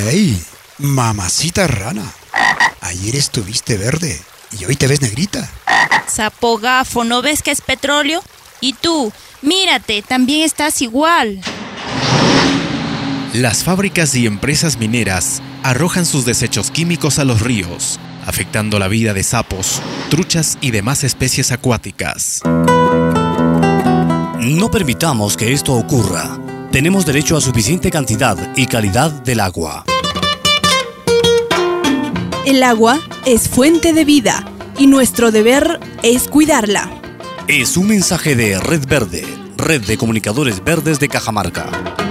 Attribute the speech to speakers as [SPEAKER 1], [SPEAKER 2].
[SPEAKER 1] ¡Ey! Mamacita rana. Ayer estuviste verde y hoy te ves negrita.
[SPEAKER 2] Sapo gafo, ¿no ves que es petróleo? Y tú, mírate, también estás igual.
[SPEAKER 3] Las fábricas y empresas mineras arrojan sus desechos químicos a los ríos, afectando la vida de sapos, truchas y demás especies acuáticas.
[SPEAKER 4] No permitamos que esto ocurra. Tenemos derecho a suficiente cantidad y calidad del agua.
[SPEAKER 5] El agua es fuente de vida y nuestro deber es cuidarla.
[SPEAKER 4] Es un mensaje de Red Verde, Red de Comunicadores Verdes de Cajamarca.